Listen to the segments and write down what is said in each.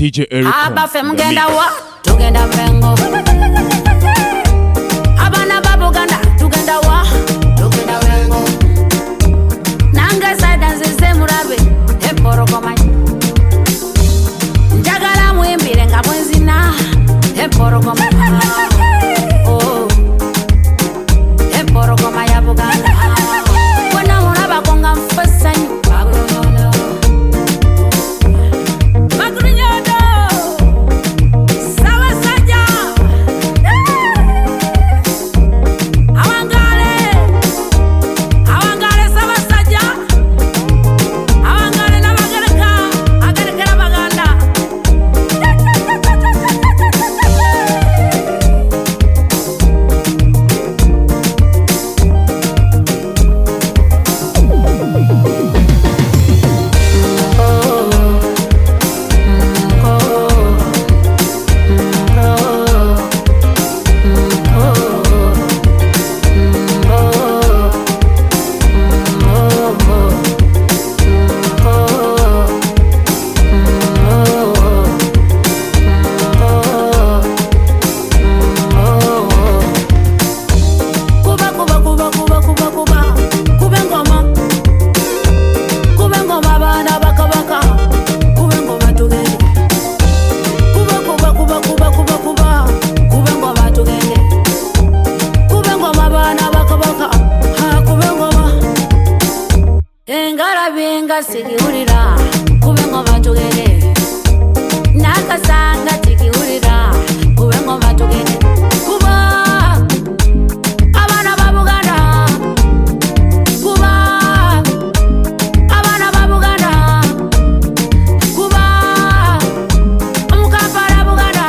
DJ Eric. Abafe mgenda wa tugenda mengo. Abana babu ganda tugenda wa tugenda mengo. Nanga saida nzize murabe heporo komanya. Njagala muimbire nga mwenzina heporo komanya. Oh, heporo komanya buganda. Wana muraba konga mfasanyu. Sigihurira kube ngoma tugere nakasanga tigihurira kube ngoma tugere kuba abana babugana kuba abana babugana kuba umukapara bugana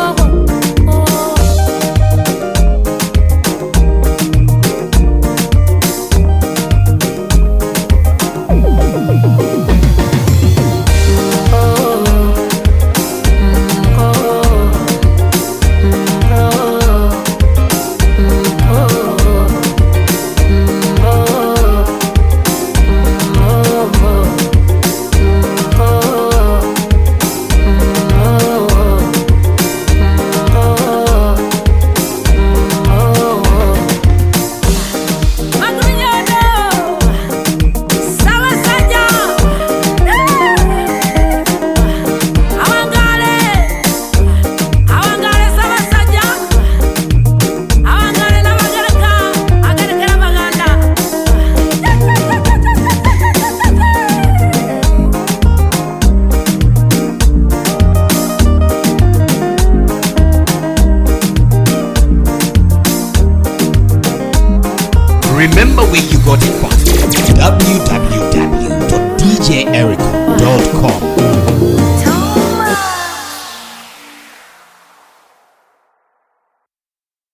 Remember where you got it from. www.djeric.com